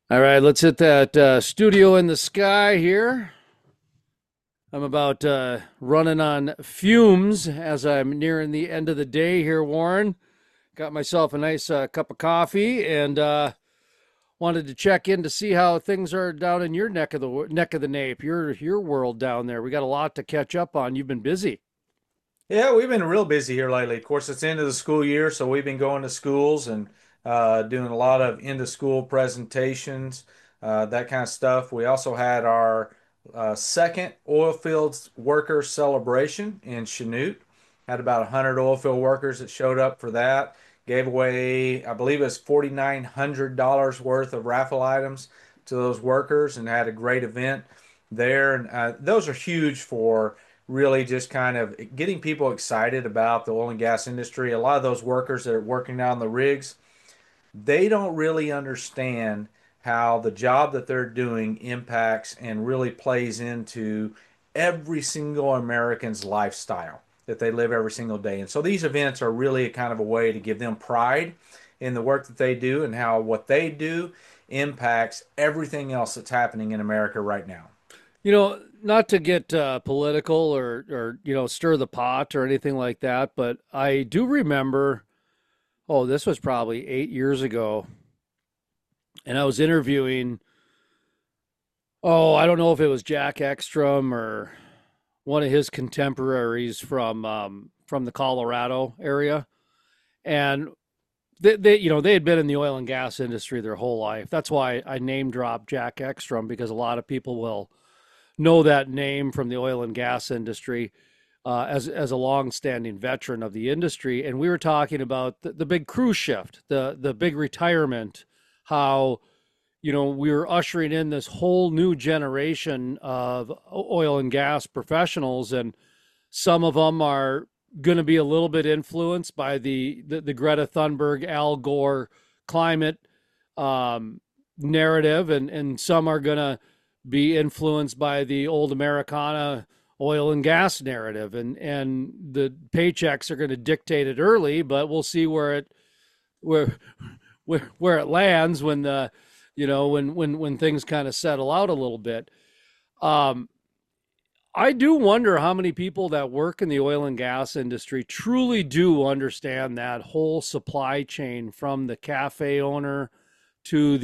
All right, let's hit that studio in the sky here. I'm about running on fumes as I'm nearing the end of the day here, Warren. Got myself a nice cup of coffee and wanted to check in to see how things are down in your neck of the nape, your world down there. We got a lot to catch up on. You've been busy. Yeah, we've been real busy here lately. Of course, it's the end of the school year, so we've been going to schools and doing a lot of end of school presentations, that kind of stuff. We also had our second oil fields worker celebration in Chanute. Had about 100 oil field workers that showed up for that. Gave away, I believe it was $4,900 worth of raffle items to those workers and had a great event there. And those are huge for really just kind of getting people excited about the oil and gas industry. A lot of those workers that are working down the rigs, they don't really understand how the job that they're doing impacts and really plays into every single American's lifestyle that they live every single day. And so these events are really a kind of a way to give them pride in the work that they do and how what they do impacts everything else that's happening in America right now. Not to get political or stir the pot or anything like that, but I do remember. Oh, this was probably 8 years ago, and I was interviewing. Oh, I don't know if it was Jack Ekstrom or one of his contemporaries from the Colorado area, and they had been in the oil and gas industry their whole life. That's why I name dropped Jack Ekstrom because a lot of people will know that name from the oil and gas industry as a long-standing veteran of the industry. And we were talking about the big cruise shift, the big retirement, how we were ushering in this whole new generation of oil and gas professionals, and some of them are going to be a little bit influenced by the Greta Thunberg, Al Gore climate narrative, and some are going to be influenced by the old Americana oil and gas narrative, and the paychecks are going to dictate it early, but we'll see where where it lands when the when things kind of settle out a little bit. Um, I do wonder how many people that work in the oil and gas industry truly do understand that whole supply chain from the cafe owner to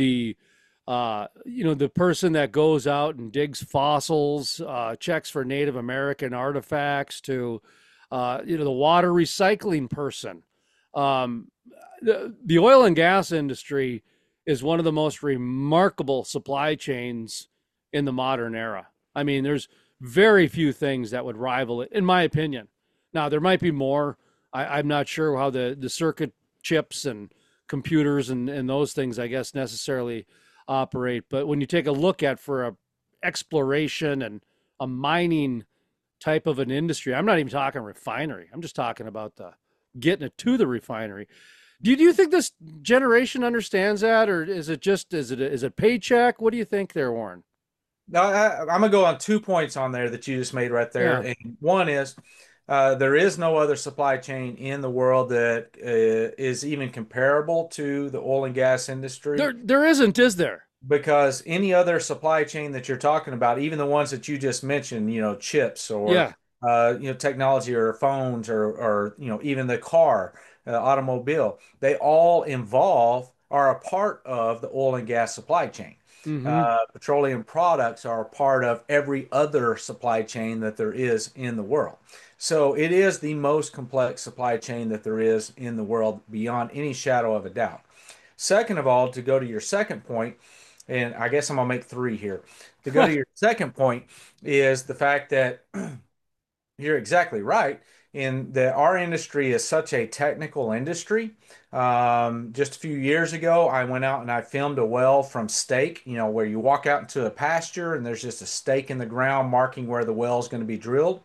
the person that goes out and digs fossils, checks for Native American artifacts to the water recycling person. Um, the oil and gas industry is one of the most remarkable supply chains in the modern era. I mean, there's very few things that would rival it, in my opinion. Now, there might be more. I'm not sure how the circuit chips and computers and those things, I guess, necessarily operate. But when you take a look at for a exploration and a mining type of an industry, I'm not even talking refinery. I'm just talking about the getting it to the refinery. Do you think this generation understands that, or is it just is it paycheck? What do you think there, Warren? Now, I'm gonna go on 2 points on there that you just made right there. Yeah, And one is there is no other supply chain in the world that is even comparable to the oil and gas industry there isn't, is there? because any other supply chain that you're talking about, even the ones that you just mentioned, chips or Yeah. technology or phones or even the car, automobile, they all involve are a part of the oil and gas supply chain. Mm-hmm. Petroleum products are a part of every other supply chain that there is in the world. So it is the most complex supply chain that there is in the world beyond any shadow of a doubt. Second of all, to go to your second point, and I guess I'm gonna make three here. To go to your second point is the fact that you're exactly right in that our industry is such a technical industry. Just a few years ago, I went out and I filmed a well from stake, where you walk out into a pasture and there's just a stake in the ground marking where the well is going to be drilled,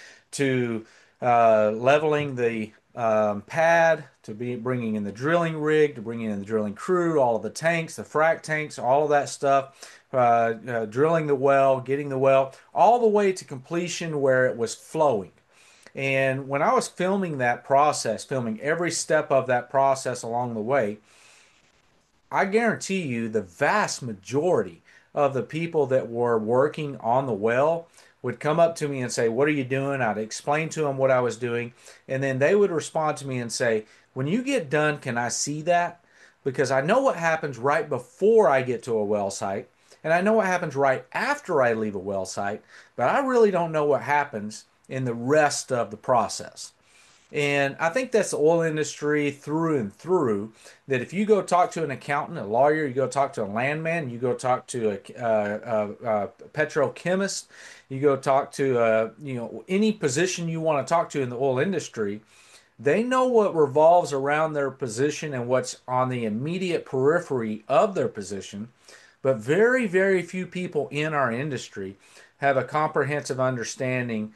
to leveling the pad, to be bringing in the drilling rig, to bringing in the drilling crew, all of the tanks, the frac tanks, all of that stuff, drilling the well, getting the well, all the way to completion where it was flowing. And when I was filming that process, filming every step of that process along the way, I guarantee you the vast majority of the people that were working on the well would come up to me and say, "What are you doing?" I'd explain to them what I was doing, and then they would respond to me and say, "When you get done, can I see that?" Because I know what happens right before I get to a well site, and I know what happens right after I leave a well site, but I really don't know what happens in the rest of the process. And I think that's the oil industry through and through. That if you go talk to an accountant, a lawyer, you go talk to a landman, you go talk to a petrochemist, you go talk to any position you want to talk to in the oil industry, they know what revolves around their position and what's on the immediate periphery of their position. But very, very few people in our industry have a comprehensive understanding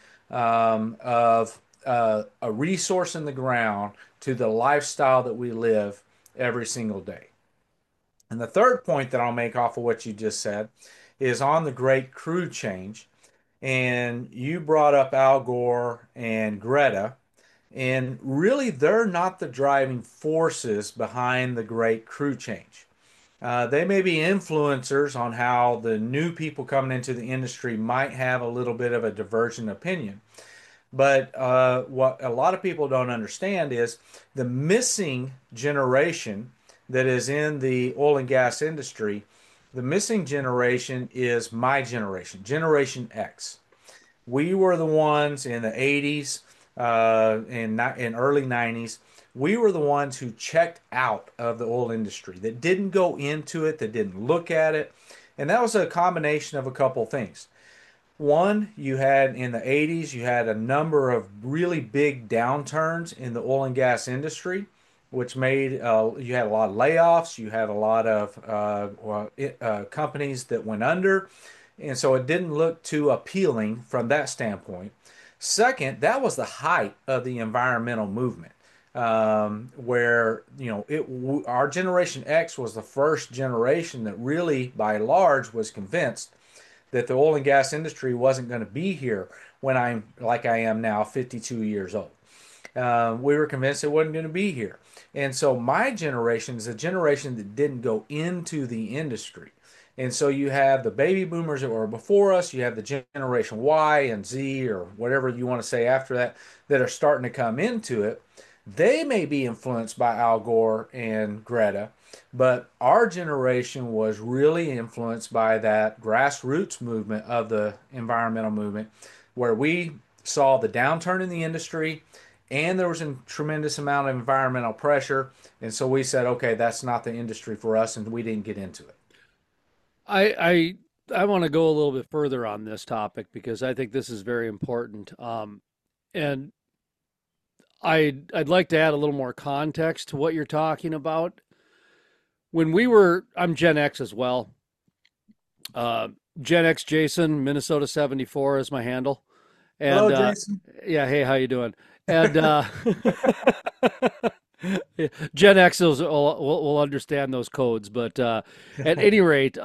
of a resource in the ground to the lifestyle that we live every single day. And the third point that I'll make off of what you just said is on the great crew change. And you brought up Al Gore and Greta, and really they're not the driving forces behind the great crew change. They may be influencers on how the new people coming into the industry might have a little bit of a divergent opinion. But what a lot of people don't understand is the missing generation that is in the oil and gas industry. The missing generation is my generation, Generation X. We were the ones in the 80s and early 90s. We were the ones who checked out of the oil industry, that didn't go into it, that didn't look at it. And that was a combination of a couple things. One, you had in the 80s, you had a number of really big downturns in the oil and gas industry, which made you had a lot of layoffs, you had a lot of companies that went under, and so it didn't look too appealing from that standpoint. Second, that was the height of the environmental movement, where our Generation X was the first generation that really, by and large, was convinced that the oil and gas industry wasn't going to be here when I'm like I am now, 52 years old. We were convinced it wasn't going to be here. And so my generation is a generation that didn't go into the industry. And so you have the baby boomers that were before us, you have the Generation Y and Z or whatever you want to say after that, that are starting to come into it. They may be influenced by Al Gore and Greta, but our generation was really influenced by that grassroots movement of the environmental movement, where we saw the downturn in the industry and there was a tremendous amount of environmental pressure. And so we said, okay, that's not the industry for us, and we didn't get into it. I want to go a little bit further on this topic because I think this is very important. And I'd like to add a little more context to what you're talking about. I'm Gen X as well. Gen X Jason, Minnesota 74 is my handle. Hello, And Jason. yeah, hey, how you doing? And Gen X will understand those codes, but at any rate,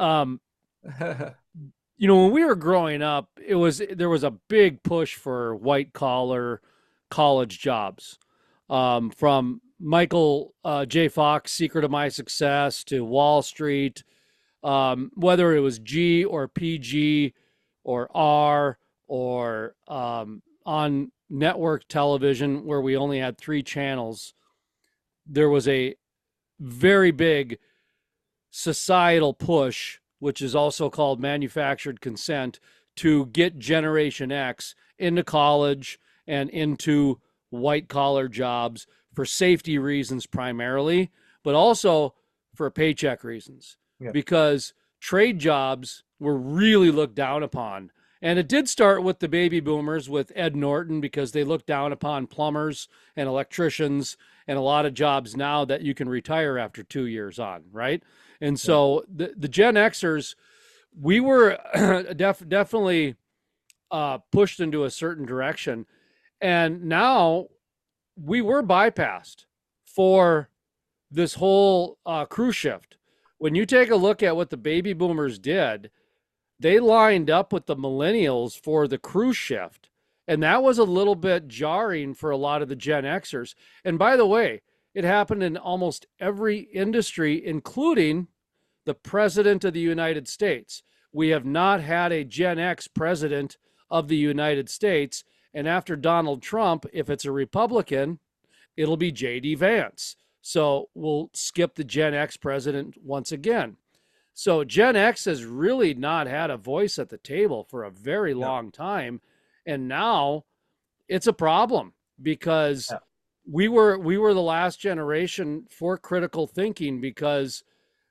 when we were growing up, there was a big push for white collar college jobs, from Michael J. Fox, Secret of My Success, to Wall Street, whether it was G or PG or R or on network television where we only had three channels. There was a very big societal push, which is also called manufactured consent, to get Generation X into college and into white collar jobs for safety reasons primarily, but also for paycheck reasons, Yeah. because trade jobs were really looked down upon. And it did start with the baby boomers with Ed Norton, because they looked down upon plumbers and electricians and a lot of jobs now that you can retire after 2 years on, right? And Yeah. so the Gen Xers, we were definitely pushed into a certain direction. And now we were bypassed for this whole crew shift. When you take a look at what the baby boomers did, they lined up with the millennials for the crew shift. And that was a little bit jarring for a lot of the Gen Xers. And by the way, It happened in almost every industry, including the president of the United States. We have not had a Gen X president of the United States. And after Donald Trump, if it's a Republican, it'll be J.D. Vance. So we'll skip the Gen X president once again. So Gen X has really not had a voice at the table for a very Yeah. long time. And now it's a problem because Yeah. we were the last generation for critical thinking because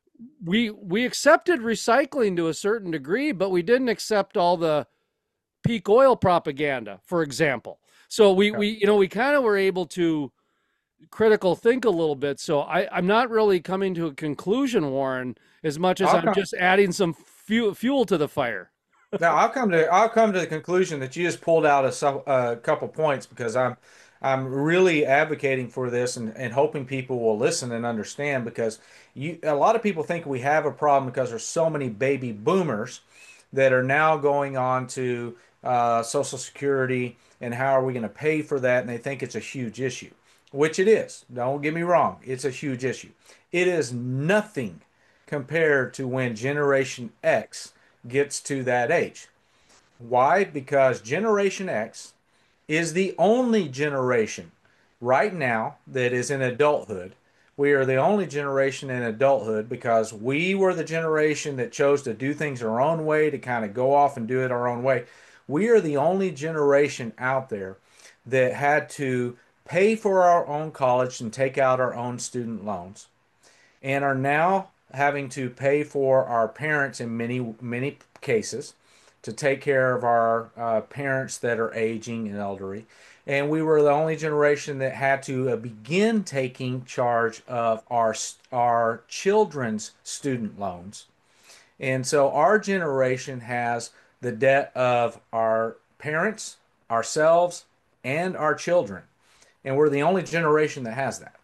we accepted recycling to a certain degree, but we didn't accept all the peak oil propaganda, for example. So we kind of were able to critical think a little bit. So I'm not really coming to a conclusion, Warren, as much as I'll I'm come. just adding some fuel to the fire. Now I'll come to the conclusion that you just pulled out a couple points because I'm really advocating for this and hoping people will listen and understand because a lot of people think we have a problem because there's so many baby boomers that are now going on to Social Security and how are we going to pay for that, and they think it's a huge issue, which it is. Don't get me wrong, it's a huge issue. It is nothing compared to when Generation X gets to that age. Why? Because Generation X is the only generation right now that is in adulthood. We are the only generation in adulthood because we were the generation that chose to do things our own way, to kind of go off and do it our own way. We are the only generation out there that had to pay for our own college and take out our own student loans and are now having to pay for our parents in many cases to take care of our parents that are aging and elderly. And we were the only generation that had to begin taking charge of our children's student loans. And so our generation has the debt of our parents, ourselves, and our children. And we're the only generation that has that.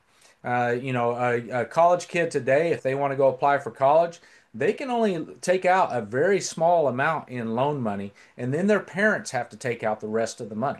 A college kid today, if they want to go apply for college, they can only take out a very small amount in loan money, and then their parents have to take out the rest of the money.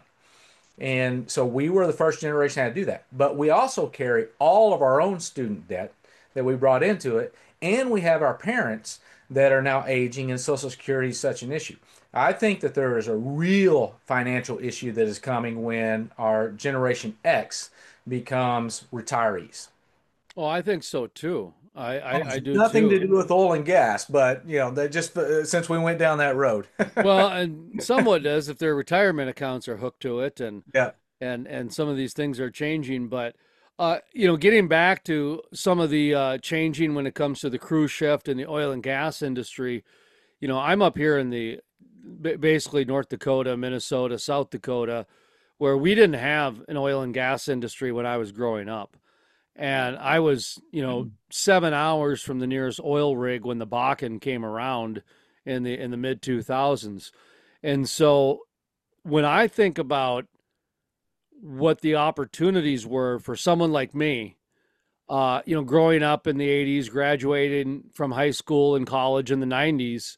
And so we were the first generation to do that. But we also carry all of our own student debt that we brought into it, and we have our parents that are now aging, and Social Security is such an issue. I think that there is a real financial issue that is coming when our Generation X becomes retirees. Oh, I think so too. I Has do nothing to too. do with oil and gas, but that just since we went down that road. Well, and somewhat does if their retirement accounts are hooked to it, and Yeah. and some of these things are changing. But getting back to some of the changing when it comes to the cruise shift and the oil and gas industry, I'm up here in the basically North Dakota, Minnesota, South Dakota, where we didn't have an oil and gas industry when I was growing up. And I was, 7 hours from the nearest oil rig when the Bakken came around in the mid 2000s. And so when I think about what the opportunities were for someone like me, growing up in the 80s, graduating from high school and college in the 90s,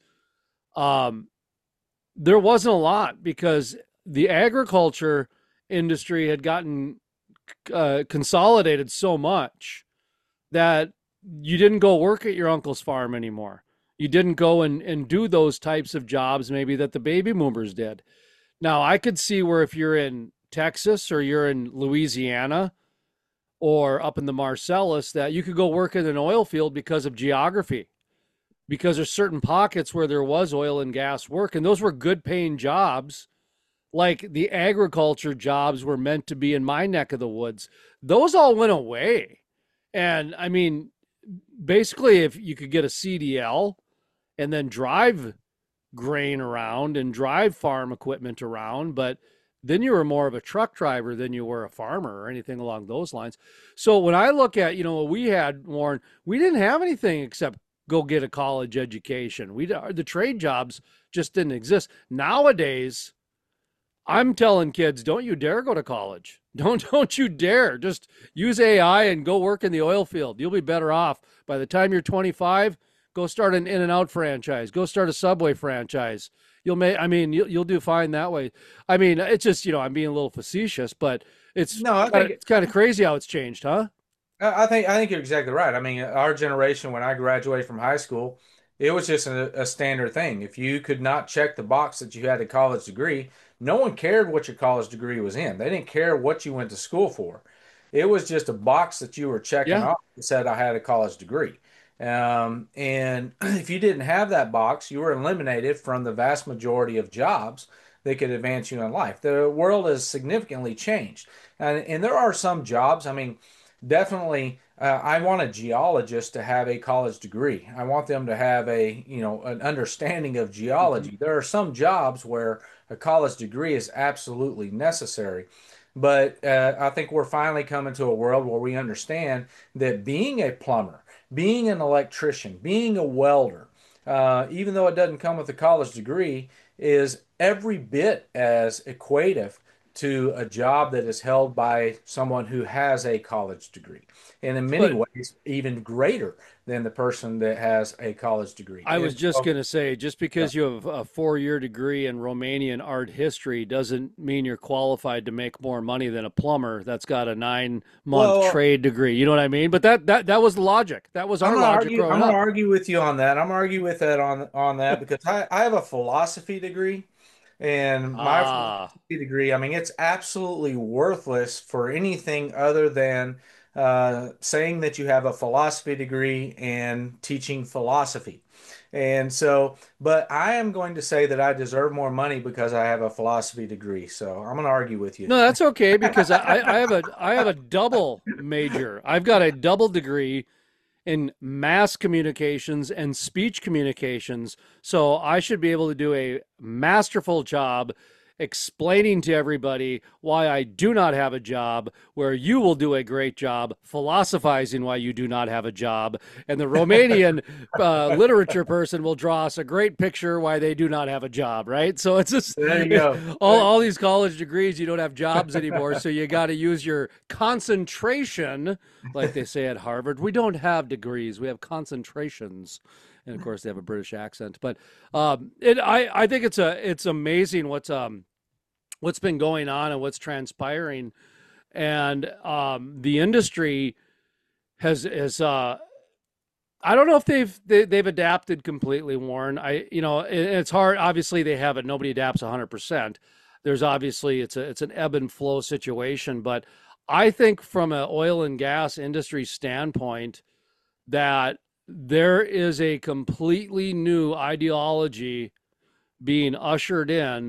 um, there wasn't a lot because the agriculture industry had gotten consolidated so much that you didn't go work at your uncle's farm anymore. You didn't go and do those types of jobs maybe that the baby boomers did. Now, I could see where if you're in Texas or you're in Louisiana or up in the Marcellus, that you could go work in an oil field because of geography, because there's certain pockets where there was oil and gas work, and those were good paying jobs. Like the agriculture jobs were meant to be in my neck of the woods. Those all went away. And I mean, basically, if you could get a CDL and then drive grain around and drive farm equipment around, but then you were more of a truck driver than you were a farmer or anything along those lines. So when I look at, what we had, Warren, we didn't have anything except go get a college education. The trade jobs just didn't exist. Nowadays, I'm telling kids, don't you dare go to college. Don't you dare. Just use AI and go work in the oil field. You'll be better off. By the time you're 25, go start an In-N-Out franchise. Go start a Subway franchise. You'll do fine that way. I mean, it's just, I'm being a little facetious, but it's No, I think it's kind of crazy how it's changed, huh? I think you're exactly right. I mean, our generation, when I graduated from high school, it was just a standard thing. If you could not check the box that you had a college degree, no one cared what your college degree was in. They didn't care what you went to school for. It was just a box that you were checking Yeah. off that said I had a college degree. And if you didn't have that box, you were eliminated from the vast majority of jobs that could advance you in life. The world has significantly changed, and there are some jobs. I mean, definitely, I want a geologist to have a college degree. I want them to have an understanding of Hmm. geology. There are some jobs where a college degree is absolutely necessary. But I think we're finally coming to a world where we understand that being a plumber, being an electrician, being a welder, even though it doesn't come with a college degree, is every bit as equative to a job that is held by someone who has a college degree, and in many But ways, even greater than the person that has a college degree. I was And just so, going to say, just yeah. because you have a 4 year degree in Romanian art history doesn't mean you're qualified to make more money than a plumber that's got a 9 month Well, trade degree. You know what I mean? But that was the logic. That was I'm our gonna logic argue. growing I'm gonna up. argue with you on that. I'm gonna argue with that on that because I have a philosophy degree, and my Ah, philosophy degree, I mean, it's absolutely worthless for anything other than saying that you have a philosophy degree and teaching philosophy. And so, but I am going to say that I deserve more money because I have a philosophy degree. So I'm gonna argue with you. no, that's okay because I have a double major. I've got a double degree in mass communications and speech communications. So I should be able to do a masterful job explaining to everybody why I do not have a job, where you will do a great job philosophizing why you do not have a job. And the Romanian literature person will draw us a great picture why they do not have a job, right? So it's just There you go. all these college degrees, you don't have jobs anymore. So you got to use your concentration like they say at Harvard. We don't have degrees; we have concentrations. And of course, they have a British accent. But I think it's amazing what's been going on and what's transpiring, and the industry has. I don't know if they've adapted completely, Warren. It's hard. Obviously, they haven't. Nobody adapts 100%. There's obviously it's an ebb and flow situation, but I think from an oil and gas industry standpoint that there is a completely new ideology being ushered in,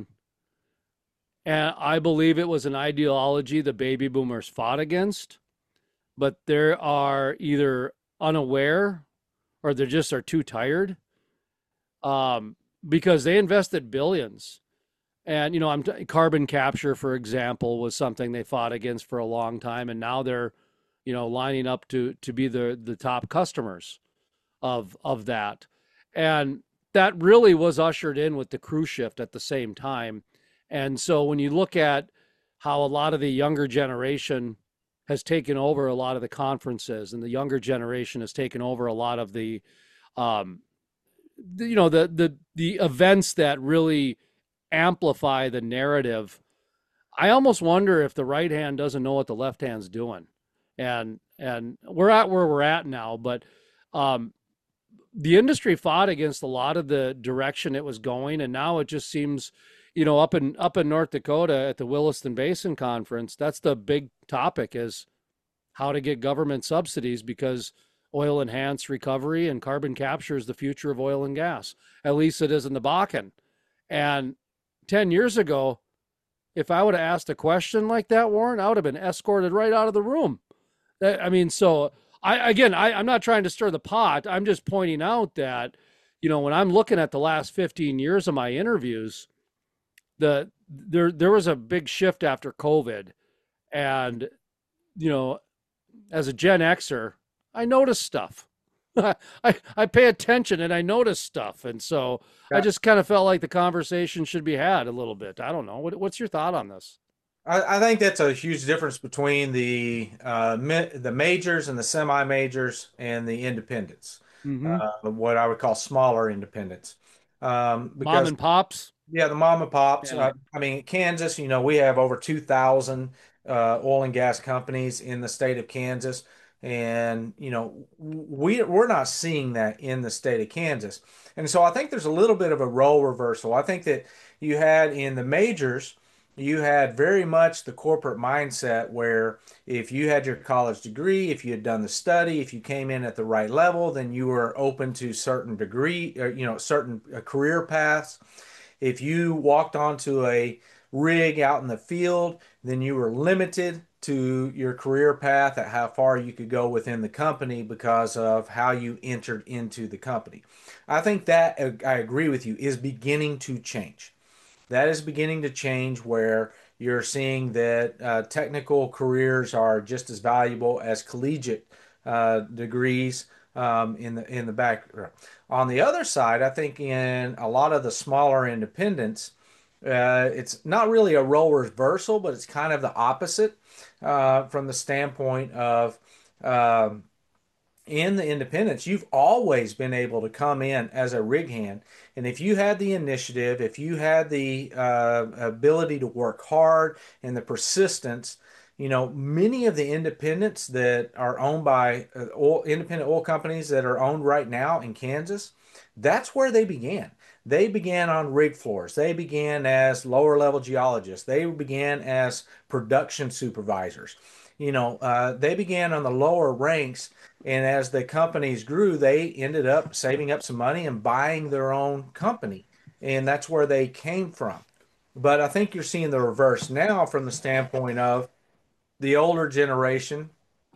and I believe it was an ideology the baby boomers fought against, but they are either unaware or they just are too tired, um, because they invested billions. And carbon capture, for example, was something they fought against for a long time, and now they're lining up to be the top customers of that. And that really was ushered in with the cruise shift at the same time. And so when you look at how a lot of the younger generation has taken over a lot of the conferences, and the younger generation has taken over a lot of um, the events that really amplify the narrative. I almost wonder if the right hand doesn't know what the left hand's doing. And we're at where we're at now, but um, the industry fought against a lot of the direction it was going, and now it just seems, up in North Dakota at the Williston Basin Conference, that's the big topic, is how to get government subsidies, because oil enhanced recovery and carbon capture is the future of oil and gas. At least it is in the Bakken. And 10 years ago, if I would have asked a question like that, Warren, I would have been escorted right out of the room. I mean, so I'm not trying to stir the pot. I'm just pointing out that, when I'm looking at the last 15 years of my interviews, there was a big shift after COVID. And, you know, as a Gen Xer, I notice stuff. I pay attention and I notice stuff. And so I just kind of felt like the conversation should be had a little bit. I don't know. What's your thought on this? I think that's a huge difference between the majors and the semi majors and the independents, Mm-hmm. what I would call smaller independents, Mom because and pops. yeah, the mom and pops. Yeah. I mean, Kansas, we have over 2,000 oil and gas companies in the state of Kansas. And we're not seeing that in the state of Kansas. And so I think there's a little bit of a role reversal. I think that you had in the majors, you had very much the corporate mindset where if you had your college degree, if you had done the study, if you came in at the right level, then you were open to certain degree, or, certain career paths. If you walked onto a rig out in the field, then you were limited to your career path at how far you could go within the company because of how you entered into the company. I think that I agree with you is beginning to change. That is beginning to change where you're seeing that technical careers are just as valuable as collegiate degrees in the background. On the other side, I think in a lot of the smaller independents, it's not really a role reversal, but it's kind of the opposite from the standpoint of um, in the independents, you've always been able to come in as a rig hand. And if you had the initiative, if you had the ability to work hard and the persistence, many of the independents that are owned by independent oil companies that are owned right now in Kansas, that's where they began. They began on rig floors. They began as lower level geologists. They began as production supervisors. They began on the lower ranks, and as the companies grew, they ended up saving up some money and buying their own company. And that's where they came from. But I think you're seeing the reverse now from the standpoint of the older generation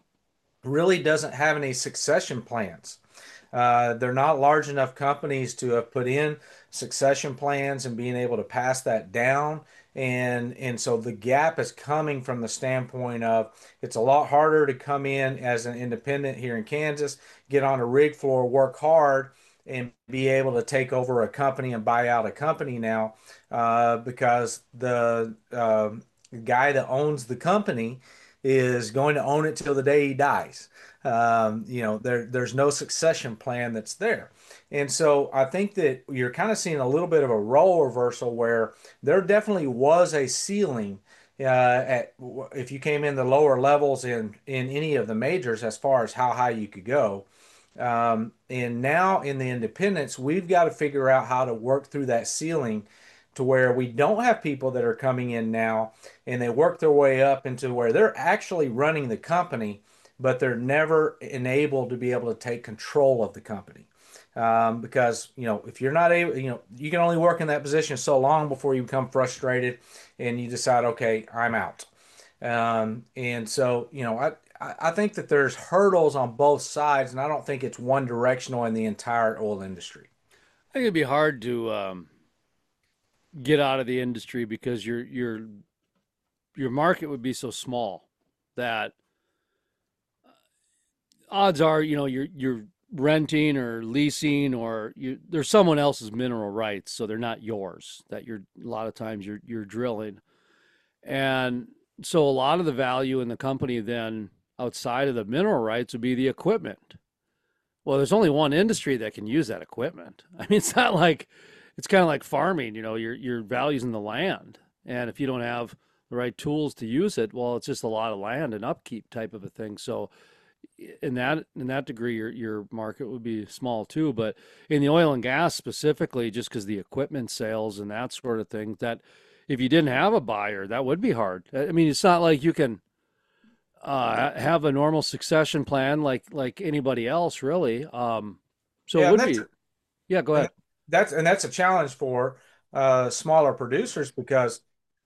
really doesn't have any succession plans. They're not large enough companies to have put in succession plans and being able to pass that down. And so the gap is coming from the standpoint of it's a lot harder to come in as an independent here in Kansas, get on a rig floor, work hard, and be able to take over a company and buy out a company now because the guy that owns the company is going to own it till the day he dies. There's no succession plan that's there. And so I think that you're kind of seeing a little bit of a role reversal where there definitely was a ceiling at if you came in the lower levels in any of the majors as far as how high you could go. And now in the independents, we've got to figure out how to work through that ceiling to where we don't have people that are coming in now and they work their way up into where they're actually running the company, but they're never enabled to be able to take control of the company. Because if you're not able, you can only work in that position so long before you become frustrated and you decide, okay, I'm out. And so, I think that there's hurdles on both sides, and I don't think it's one directional in the entire oil industry. I think it'd be hard to get out of the industry because your market would be so small that odds are, you're renting or leasing or there's someone else's mineral rights, so they're not yours. That you're a lot of times you're drilling, and so a lot of the value in the company then outside of the mineral rights would be the equipment. Well, there's only one industry that can use that equipment. I mean, it's not like it's kind of like farming. Your value's in the land, and if you don't have the right tools to use it, well, it's just a lot of land and upkeep type of a thing. So in that degree, your market would be small too. But in the oil and gas specifically, just because the equipment sales and that sort of thing, that if you didn't have a buyer, that would be hard. I mean, it's not like you can have a normal succession plan like anybody else, really. So it Yeah, and would that's be. Yeah, go and ahead. that's a challenge for smaller producers because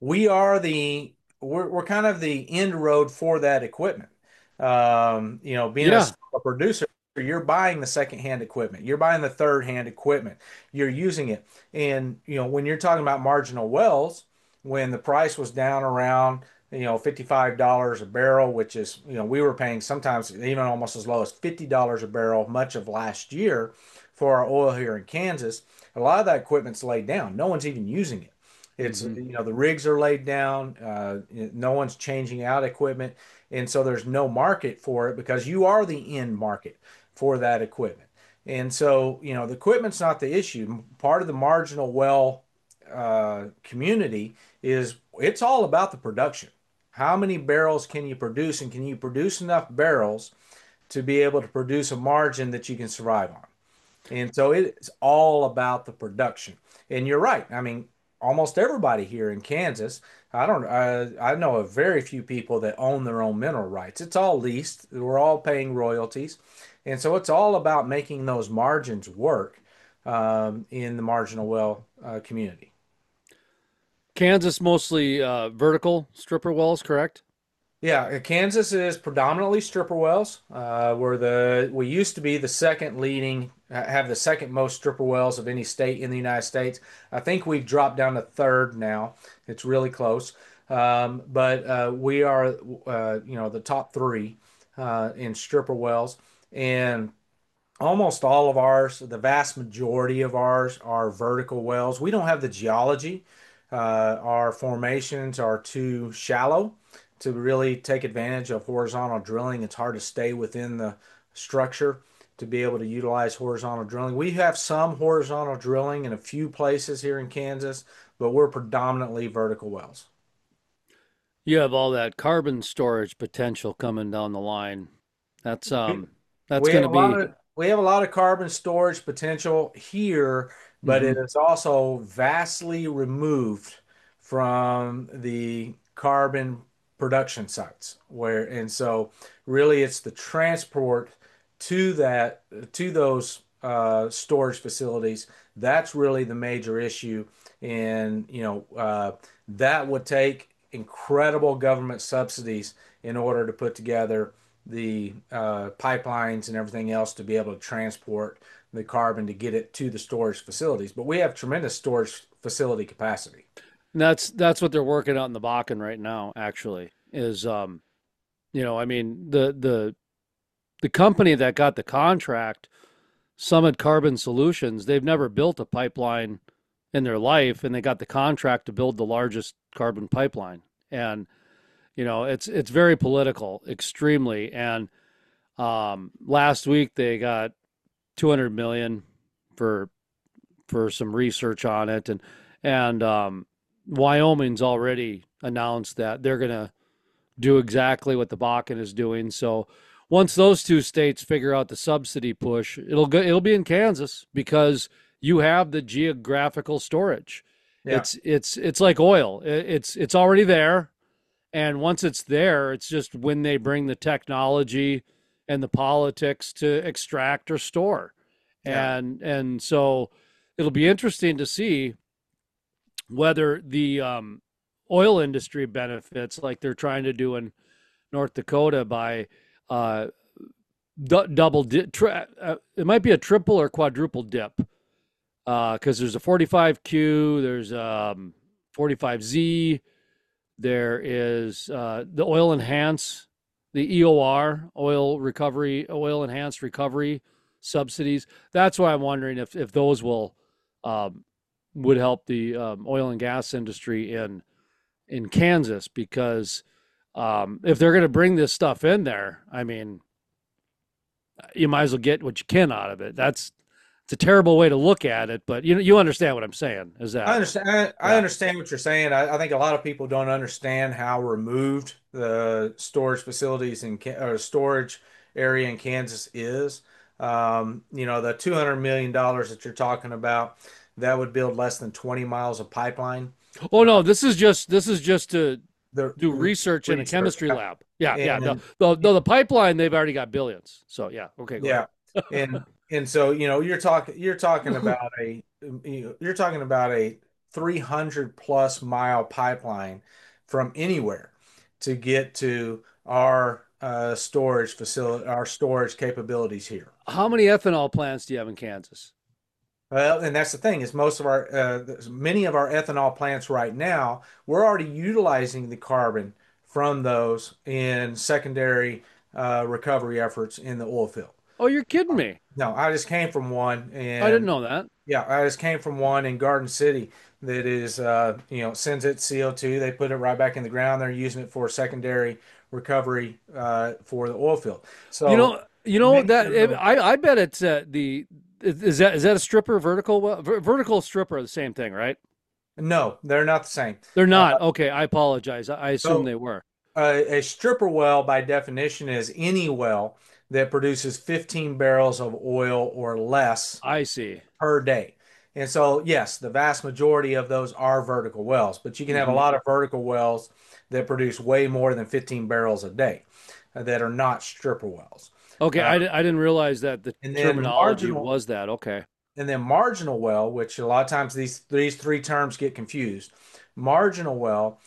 we're kind of the end road for that equipment. Being a Yeah, smaller producer, you're buying the second-hand equipment, you're buying the third-hand equipment, you're using it, and when you're talking about marginal wells, when the price was down around $55 a barrel, which is we were paying sometimes even almost as low as $50 a barrel much of last year for our oil here in Kansas. A lot of that equipment's laid down. No one's even using it. It's hmm the rigs are laid down. No one's changing out equipment, and so there's no market for it because you are the end market for that equipment. And so the equipment's not the issue. Part of the marginal well community is it's all about the production. How many barrels can you produce, and can you produce enough barrels to be able to produce a margin that you can survive on. And so it's all about the production. And you're right. I mean, almost everybody here in Kansas, I know of very few people that own their own mineral rights. It's all leased. We're all paying royalties. And so it's all about making those margins work in the marginal well community. Kansas mostly vertical stripper wells, correct? Yeah, Kansas is predominantly stripper wells. We used to be the second leading, have the second most stripper wells of any state in the United States. I think we've dropped down to third now. It's really close, but we are, the top three in stripper wells, and almost all of ours, the vast majority of ours, are vertical wells. We don't have the geology. Our formations are too shallow to really take advantage of horizontal drilling. It's hard to stay within the structure to be able to utilize horizontal drilling. We have some horizontal drilling in a few places here in Kansas, but we're predominantly vertical wells. You have all that carbon storage potential coming down the line. That's We, um that's we going have to a lot be of we have a lot of carbon storage potential here, but mhm. it is also vastly removed from the carbon production sites and so really it's the transport to those storage facilities that's really the major issue. And that would take incredible government subsidies in order to put together the pipelines and everything else to be able to transport the carbon to get it to the storage facilities. But we have tremendous storage facility capacity. And that's what they're working on in the Bakken right now, actually, is I mean, the company that got the contract, Summit Carbon Solutions, they've never built a pipeline in their life, and they got the contract to build the largest carbon pipeline. And it's very political, extremely. And last week they got 200 million for some research on it, and Wyoming's already announced that they're going to do exactly what the Bakken is doing. So once those two states figure out the subsidy push, it'll be in Kansas because you have the geographical storage. Yeah. It's like oil. It's already there, and once it's there, it's just when they bring the technology and the politics to extract or store. Yeah. And so it'll be interesting to see whether the oil industry benefits like they're trying to do in North Dakota by uh, it might be a triple or quadruple dip because there's a 45Q, there's 45Z, there is the oil enhance, the EOR, oil enhanced recovery subsidies. That's why I'm wondering if those um, would help the oil and gas industry in Kansas because if they're going to bring this stuff in there, I mean, you might as well get what you can out of it. It's a terrible way to look at it, but you understand what I'm saying? Is I that understand. I yeah? understand what you're saying. I think a lot of people don't understand how removed the storage facilities or storage area in Kansas is. The $200 million that you're talking about, that would build less than 20 miles of pipeline. Oh no, this is just to The do research in a research, chemistry lab. Yeah, yeah. and The pipeline they've already got billions. So yeah, okay, go yeah, and so you're talking about a 300 plus mile pipeline from anywhere to get to our storage facility, our storage capabilities here. How many ethanol plants do you have in Kansas? Well, and that's the thing is many of our ethanol plants right now, we're already utilizing the carbon from those in secondary recovery efforts in the oil field. Oh, you're kidding me. No, I just came from one, I didn't and know that. yeah, I just came from one in Garden City that is, sends its CO2. They put it right back in the ground. They're using it for secondary recovery for the oil field. You So know, many that of those, I bet it's the is that a stripper vertical vertical stripper are the same thing, right? no, they're not the same. They're Uh, not. Okay, I apologize. I assume so they were. a stripper well, by definition, is any well that produces 15 barrels of oil or less I see. per day. And so, yes, the vast majority of those are vertical wells, but you can have a Hmm. lot of vertical wells that produce way more than 15 barrels a day that are not stripper wells. Okay, Uh, I didn't realize that the and then terminology marginal was that. Okay. and then marginal well, which a lot of times these three terms get confused. Marginal well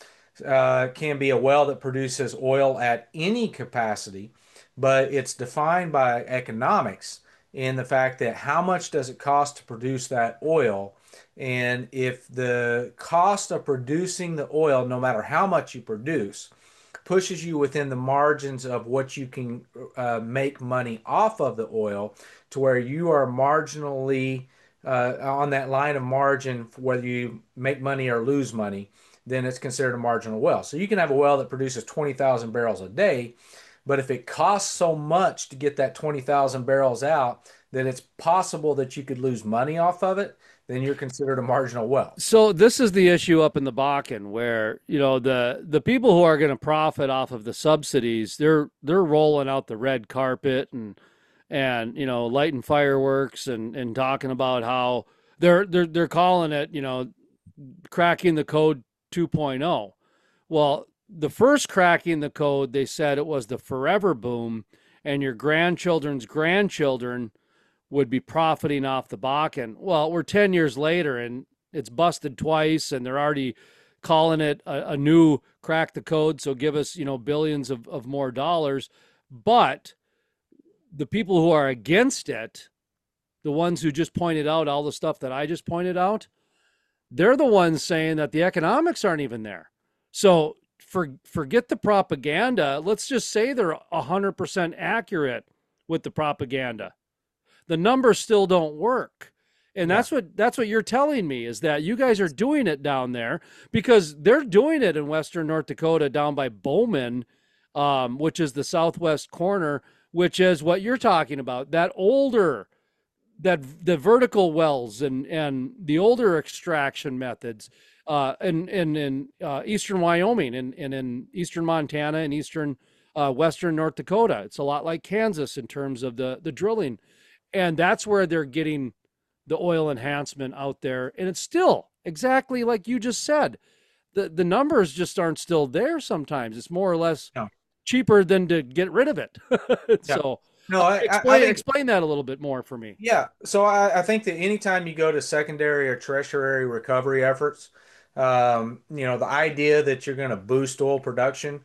can be a well that produces oil at any capacity, but it's defined by economics in the fact that how much does it cost to produce that oil? And if the cost of producing the oil, no matter how much you produce, pushes you within the margins of what you can make money off of the oil to where you are marginally on that line of margin, whether you make money or lose money, then it's considered a marginal well. So you can have a well that produces 20,000 barrels a day, but if it costs so much to get that 20,000 barrels out that it's possible that you could lose money off of it, then you're considered a marginal well. So this is the issue up in the Bakken where, the people who are going to profit off of the subsidies, they're rolling out the red carpet and lighting fireworks and talking about how they're calling it, cracking the code 2.0. Well, the first cracking the code, they said it was the forever boom, and your grandchildren's grandchildren would be profiting off the Bakken. Well, we're 10 years later and it's busted twice, and they're already calling it a new crack the code. So give us, billions of more dollars. But the people who are against it, the ones who just pointed out all the stuff that I just pointed out, they're the ones saying that the economics aren't even there. So forget the propaganda. Let's just say they're 100% accurate with the propaganda. The numbers still don't work. And Yeah. that's what you're telling me, is that you guys are doing it down there, because they're doing it in western North Dakota down by Bowman, which is the southwest corner, which is what you're talking about. That the vertical wells and the older extraction methods, in eastern Wyoming and in eastern Montana and eastern western North Dakota. It's a lot like Kansas in terms of the drilling, and that's where they're getting the oil enhancement out there. And it's still exactly like you just said. The numbers just aren't still there sometimes. It's more or less No. cheaper than to get rid of it. Yeah. So No, I think explain that a little bit more for me. yeah. So I think that anytime you go to secondary or tertiary recovery efforts, the idea that you're going to boost oil production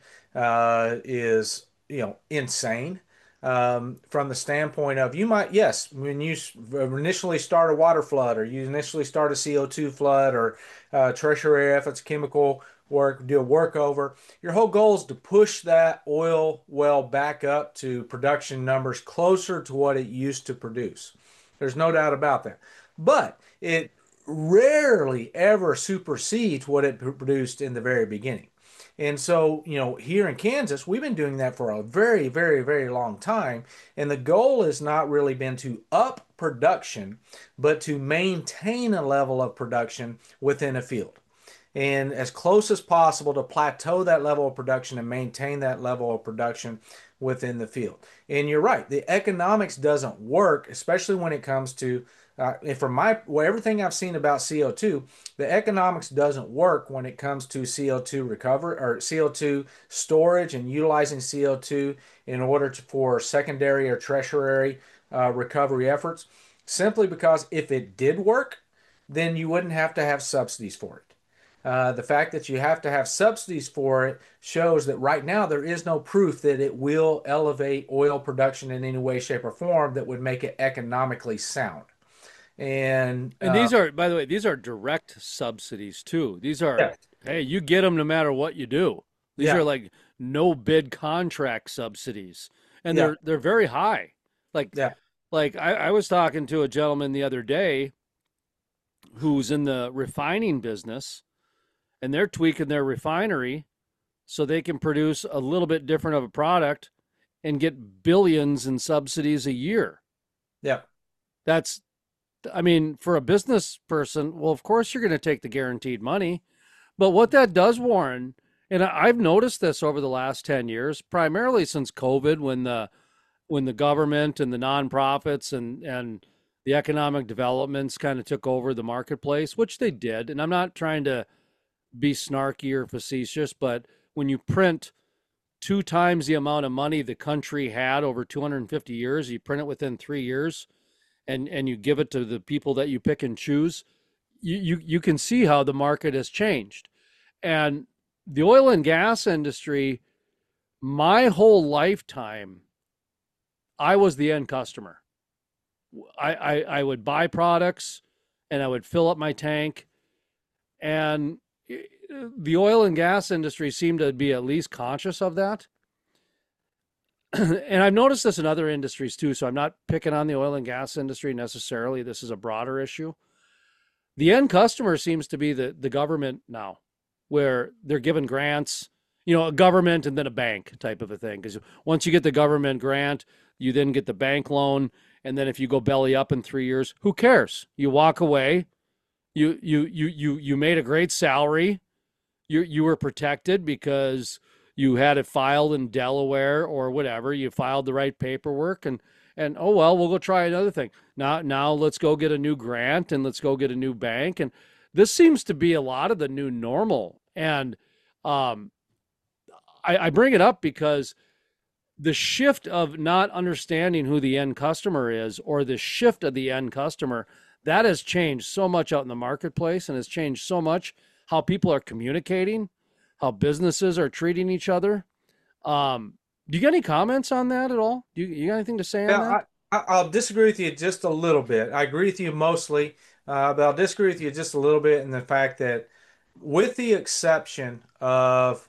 is, insane. From the standpoint of you might, yes, when you initially start a water flood or you initially start a CO2 flood or tertiary efforts, chemical work, do a workover, your whole goal is to push that oil well back up to production numbers closer to what it used to produce. There's no doubt about that. But it rarely ever supersedes what it produced in the very beginning. And so, here in Kansas, we've been doing that for a very, very, very long time. And the goal has not really been to up production, but to maintain a level of production within a field and as close as possible to plateau that level of production and maintain that level of production within the field. And you're right, the economics doesn't work, especially when it comes to, from everything I've seen about CO2, the economics doesn't work when it comes to CO2 recovery or CO2 storage and utilizing CO2 in order for secondary or tertiary recovery efforts. Simply because if it did work, then you wouldn't have to have subsidies for it. The fact that you have to have subsidies for it shows that right now there is no proof that it will elevate oil production in any way, shape, or form that would make it economically sound. And And these are, by the way, these are direct subsidies too. These are, yeah, hey, you get them no matter what you do. These yeah, are like no bid contract subsidies, and yeah, they're very high. Like yeah, I was talking to a gentleman the other day who's in the refining business, and they're tweaking their refinery so they can produce a little bit different of a product and get billions in subsidies a year. yeah, That's, I mean, for a business person, well, of course you're going to take the guaranteed money. But what that does, Warren, and I've noticed this over the last 10 years, primarily since COVID, when when the government and the nonprofits and the economic developments kind of took over the marketplace, which they did. And I'm not trying to be snarky or facetious, but when you print two times the amount of money the country had over 250 years, you print it within 3 years, and you give it to the people that you pick and choose, you can see how the market has changed. And the oil and gas industry, my whole lifetime, I was the end customer. I would buy products and I would fill up my tank. And the oil and gas industry seemed to be at least conscious of that. And I've noticed this in other industries too. So I'm not picking on the oil and gas industry necessarily. This is a broader issue. The end customer seems to be the government now, where they're given grants, a government and then a bank type of a thing. Because once you get the government grant, you then get the bank loan. And then if you go belly up in 3 years, who cares? You walk away. You made a great salary. You were protected because you had it filed in Delaware or whatever. You filed the right paperwork, and oh well, we'll go try another thing. Now let's go get a new grant and let's go get a new bank. And this seems to be a lot of the new normal. And um, I bring it up because the shift of not understanding who the end customer is, or the shift of the end customer, that has changed so much out in the marketplace, and has changed so much how people are communicating, how businesses are treating each other. Do you got any comments on that at all? You got anything to say on that? Yeah, I'll disagree with you just a little bit. I agree with you mostly, but I'll disagree with you just a little bit in the fact that, with the exception of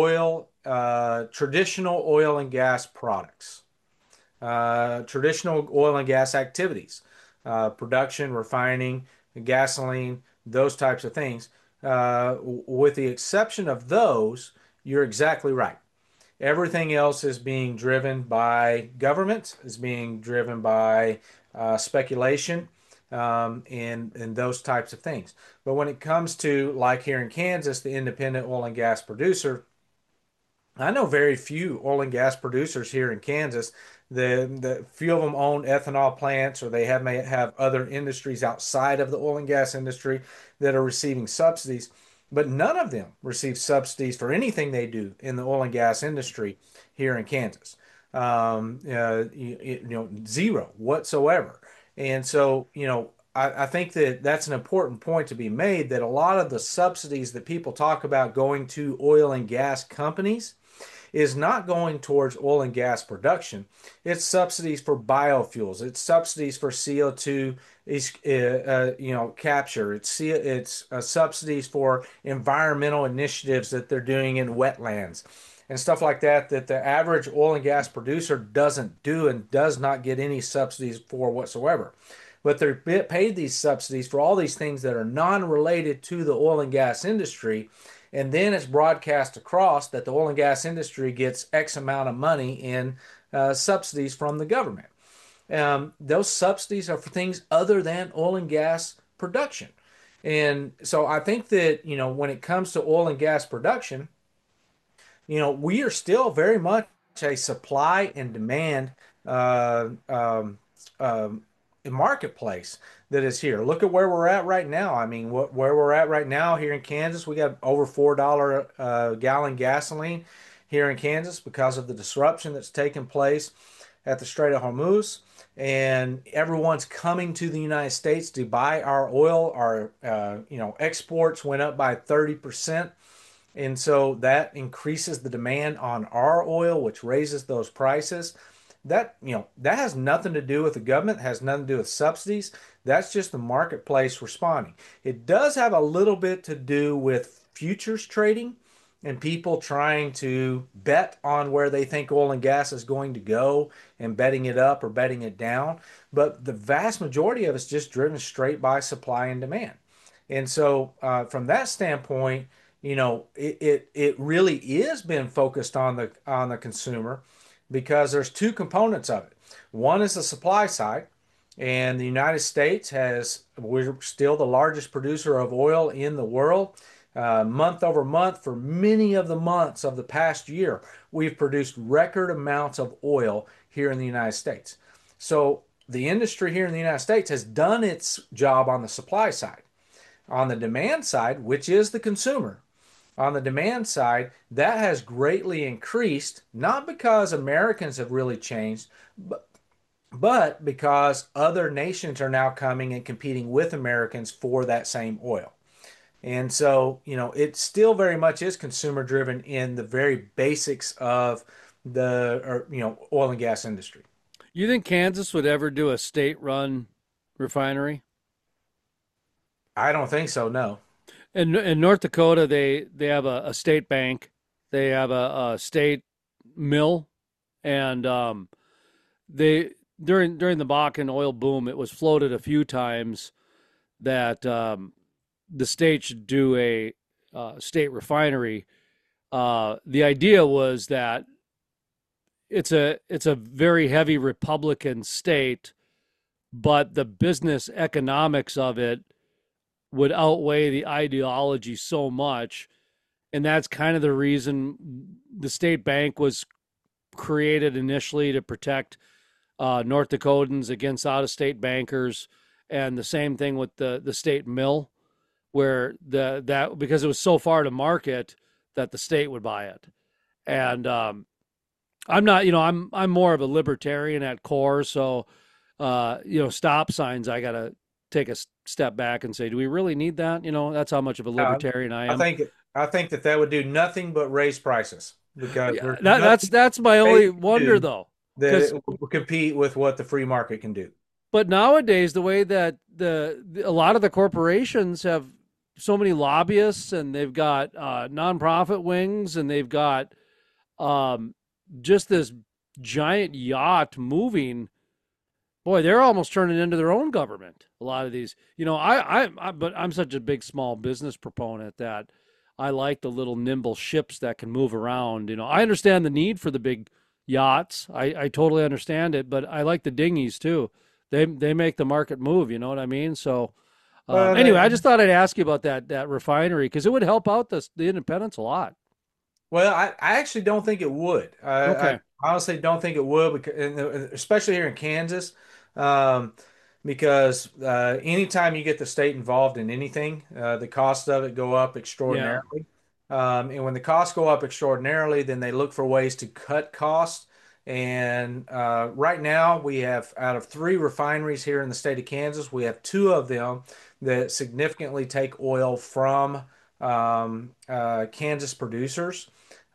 traditional oil and gas products, traditional oil and gas activities, production, refining, gasoline, those types of things, with the exception of those, you're exactly right. Everything else is being driven by government, is being driven by speculation, and those types of things. But when it comes to, like here in Kansas, the independent oil and gas producer, I know very few oil and gas producers here in Kansas. The few of them own ethanol plants, or they may have other industries outside of the oil and gas industry that are receiving subsidies, but none of them receive subsidies for anything they do in the oil and gas industry here in Kansas. Zero whatsoever. And so, I think that that's an important point to be made, that a lot of the subsidies that people talk about going to oil and gas companies is not going towards oil and gas production. It's subsidies for biofuels. It's subsidies for CO2 capture. It's subsidies for environmental initiatives that they're doing in wetlands and stuff like that, that the average oil and gas producer doesn't do and does not get any subsidies for whatsoever. But they're paid these subsidies for all these things that are non-related to the oil and gas industry. And then it's broadcast across that the oil and gas industry gets X amount of money in subsidies from the government. Those subsidies are for things other than oil and gas production. And so I think that, when it comes to oil and gas production, we are still very much a supply and demand uh, um, um, marketplace that is here. Look at where we're at right now. I mean, where we're at right now here in Kansas, we got over $4 gallon gasoline here in Kansas because of the disruption that's taken place at the Strait of Hormuz. And everyone's coming to the United States to buy our oil. Our exports went up by 30%. And so that increases the demand on our oil, which raises those prices. That has nothing to do with the government, has nothing to do with subsidies. That's just the marketplace responding. It does have a little bit to do with futures trading and people trying to bet on where they think oil and gas is going to go and betting it up or betting it down. But the vast majority of it's just driven straight by supply and demand. And so, from that standpoint, it really is been focused on the consumer, because there's two components of it. One is the supply side, and the United States we're still the largest producer of oil in the world. Month over month, for many of the months of the past year, we've produced record amounts of oil here in the United States. So the industry here in the United States has done its job on the supply side. On the demand side, which is the consumer, on the demand side, that has greatly increased, not because Americans have really changed, but because other nations are now coming and competing with Americans for that same oil. And so, it still very much is consumer driven in the very basics of the, or, oil and gas industry. You think Kansas would ever do a state-run refinery? I don't think so, no. In North Dakota, they have a state bank, they have a state mill, and they during the Bakken oil boom, it was floated a few times that the state should do a state refinery. The idea was that it's a very heavy Republican state, but the business economics of it would outweigh the ideology so much, and that's kind of the reason the state bank was created initially to protect North Dakotans against out-of-state bankers, and the same thing with the state mill, where the that because it was so far to market that the state would buy it, and I'm not, I'm more of a libertarian at core, so stop signs I gotta take a step back and say, do we really need that? That's how much of a Uh, libertarian I I am. think I think that would do nothing but raise prices because Yeah, there's nothing that's my they only can wonder do though, that because it will compete with what the free market can do. but nowadays the way that a lot of the corporations have so many lobbyists, and they've got nonprofit wings, and they've got um, just this giant yacht moving. Boy, they're almost turning into their own government. A lot of these, but I'm such a big small business proponent that I like the little nimble ships that can move around. I understand the need for the big yachts. I totally understand it, but I like the dinghies too. They make the market move. You know what I mean? So Well, anyway, I just thought I'd ask you about that refinery because it would help out the independents a lot. I actually don't think it would. I Okay. honestly don't think it would, because, especially here in Kansas, um, because anytime you get the state involved in anything, the cost of it go up Yeah. extraordinarily. And when the costs go up extraordinarily, then they look for ways to cut costs. And right now, we have out of three refineries here in the state of Kansas, we have two of them that significantly take oil from Kansas producers.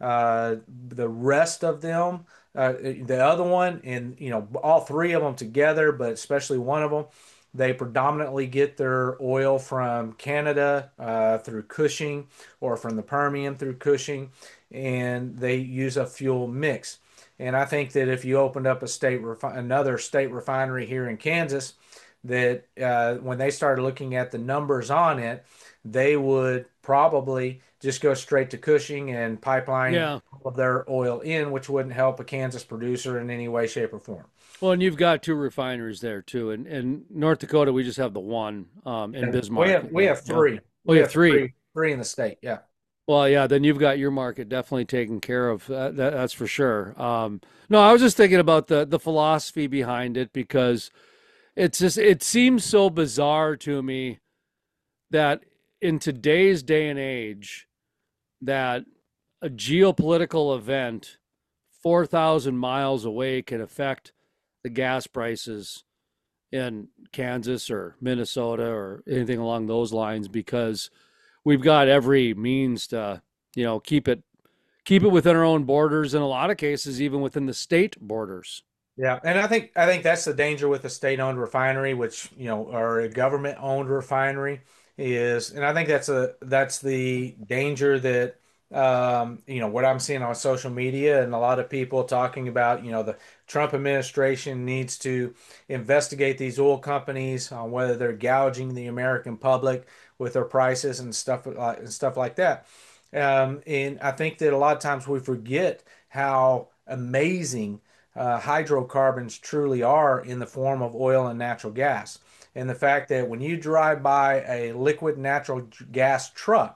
The rest of them, the other one, and all three of them together, but especially one of them, they predominantly get their oil from Canada through Cushing, or from the Permian through Cushing, and they use a fuel mix. And I think that if you opened up another state refinery here in Kansas, that when they started looking at the numbers on it, they would probably just go straight to Cushing and pipeline Yeah. all of their oil in, which wouldn't help a Kansas producer in any way, shape, or form. Well, and you've got two refineries there too. In North Dakota, we just have the one in And we Bismarck. have we have Yeah. three. Oh, We you have have three. three in the state. Yeah. Well, yeah, then you've got your market definitely taken care of. That's for sure. No, I was just thinking about the philosophy behind it because it seems so bizarre to me that in today's day and age that a geopolitical event 4,000 miles away can affect the gas prices in Kansas or Minnesota or anything along those lines because we've got every means to, keep it within our own borders, in a lot of cases even within the state borders. Yeah, and I think that's the danger with a state-owned refinery, which or a government-owned refinery is, and I think that's the danger that what I'm seeing on social media and a lot of people talking about. The Trump administration needs to investigate these oil companies on whether they're gouging the American public with their prices and stuff like that. And I think that a lot of times we forget how amazing hydrocarbons truly are in the form of oil and natural gas. And the fact that when you drive by a liquid natural gas truck,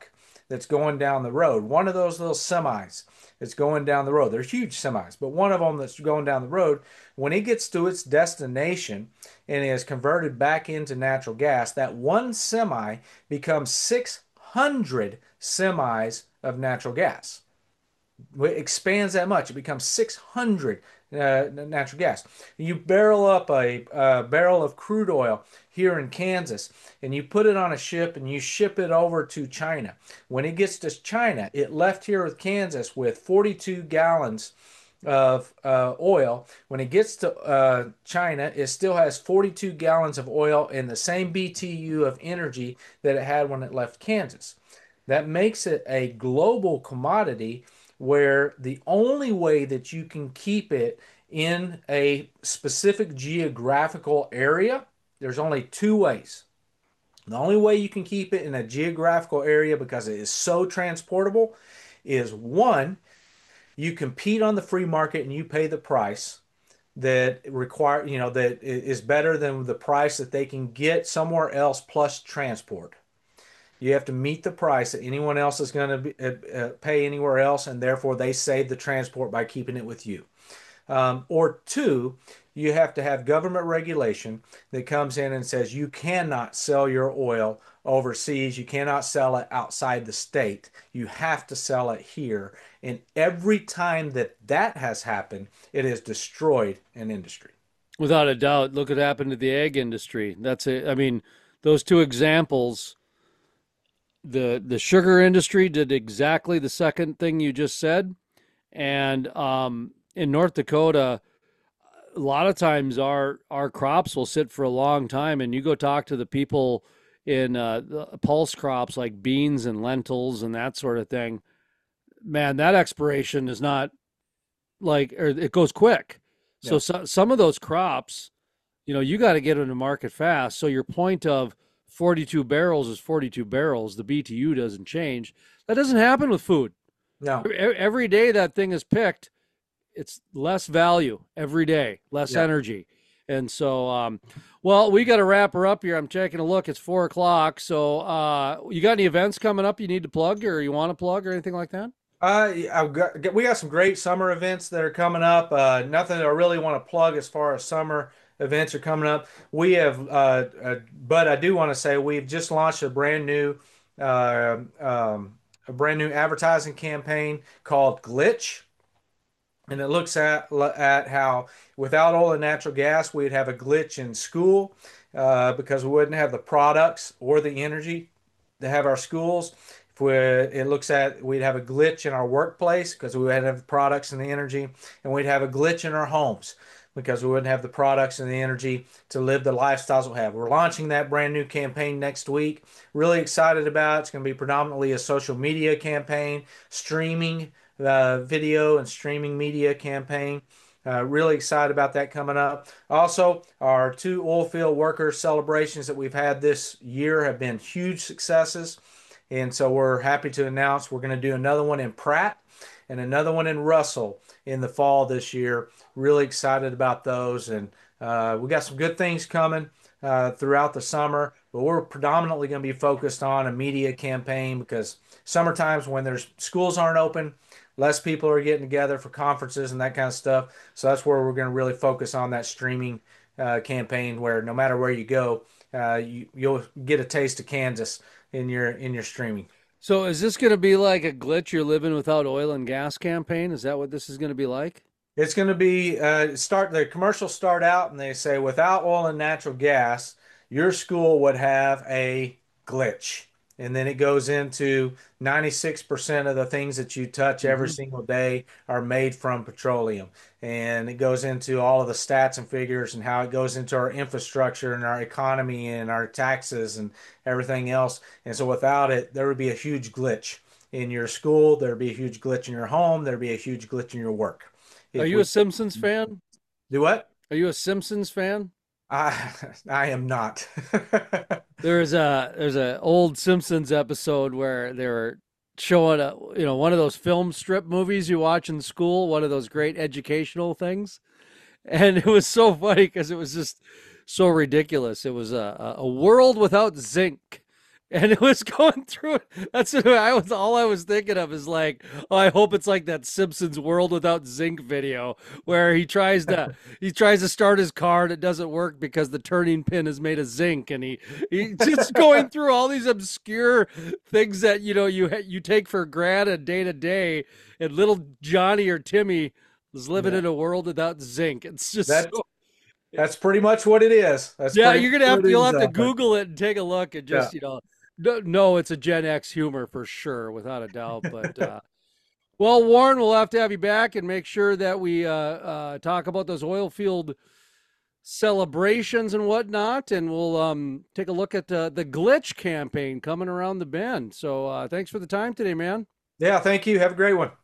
that's going down the road. One of those little semis that's going down the road. They're huge semis, but one of them that's going down the road, when it gets to its destination and is converted back into natural gas, that one semi becomes 600 semis of natural gas. It expands that much. It becomes 600 natural gas. You barrel up a barrel of crude oil here in Kansas and you put it on a ship and you ship it over to China. When it gets to China, it left here with Kansas with 42 gallons of oil. When it gets to China, it still has 42 gallons of oil and the same BTU of energy that it had when it left Kansas. That makes it a global commodity where the only way that you can keep it in a specific geographical area, there's only two ways. The only way you can keep it in a geographical area because it is so transportable is one, you compete on the free market and you pay the price that is better than the price that they can get somewhere else plus transport. You have to meet the price that anyone else is going to pay anywhere else, and therefore they save the transport by keeping it with you. Or two, you have to have government regulation that comes in and says you cannot sell your oil overseas. You cannot sell it outside the state. You have to sell it here. And every time that that has happened, it has destroyed an industry. Without a doubt, look what happened to the egg industry. That's it. I mean, those two examples, the sugar industry did exactly the second thing you just said, and in North Dakota, a lot of times our crops will sit for a long time, and you go talk to the people in the pulse crops like beans and lentils and that sort of thing. Man, that expiration is not like, or it goes quick. So, Yeah. some of those crops, you got to get them to market fast. So your point of 42 barrels is 42 barrels. The BTU doesn't change. That doesn't happen with food. No. Every day that thing is picked, it's less value every day, less Yeah. energy. And so, well, we got to wrap her up here. I'm taking a look. It's 4 o'clock. So, you got any events coming up you need to plug or you want to plug or anything like that? We got some great summer events that are coming up. Nothing that I really want to plug as far as summer events are coming up. We have, but I do want to say we've just launched uh, a brand new advertising campaign called Glitch, and it looks at how without oil and natural gas, we'd have a glitch in school because we wouldn't have the products or the energy to have our schools. If it looks at we'd have a glitch in our workplace because we would have the products and the energy, and we'd have a glitch in our homes because we wouldn't have the products and the energy to live the lifestyles we have. We're launching that brand new campaign next week. Really excited about it. It's going to be predominantly a social media campaign, streaming video and streaming media campaign. Really excited about that coming up. Also, our two oil field worker celebrations that we've had this year have been huge successes. And so we're happy to announce we're going to do another one in Pratt and another one in Russell in the fall this year. Really excited about those. And we got some good things coming throughout the summer, but we're predominantly going to be focused on a media campaign because summer times when there's schools aren't open, less people are getting together for conferences and that kind of stuff. So that's where we're going to really focus on that streaming campaign where no matter where you go, you'll get a taste of Kansas in your streaming. So is this going to be like a glitch you're living without oil and gas campaign? Is that what this is going to be like? It's going to be start the commercials start out and they say without oil and natural gas, your school would have a glitch. And then it goes into 96% of the things that you touch every Hmm. single day are made from petroleum. And it goes into all of the stats and figures and how it goes into our infrastructure and our economy and our taxes and everything else. And so without it, there would be a huge glitch in your school. There'd be a huge glitch in your home. There'd be a huge glitch in your work. Are If you a we Simpsons fan? do what? Are you a Simpsons fan? I I am not. There's a old Simpsons episode where they were showing one of those film strip movies you watch in school, one of those great educational things, and it was so funny because it was just so ridiculous. It was a world without zinc, and it was going through it. That's what I was. All I was thinking of is like, oh, I hope it's like that Simpsons World Without Zinc video where he tries to start his car and it doesn't work because the turning pin is made of zinc, and he just going through all these obscure things that you take for granted day to day, and little Johnny or Timmy is living Yeah. in a world without zinc. It's just That so. that's pretty much what it is. That's Yeah, pretty you're much gonna have what to it you'll is. have to Google it and take a look and Yeah. just no, it's a Gen X humor for sure, without a doubt. But well, Warren, we'll have to have you back and make sure that we talk about those oil field celebrations and whatnot, and we'll take a look at the glitch campaign coming around the bend. So thanks for the time today, man. Yeah, thank you. Have a great one.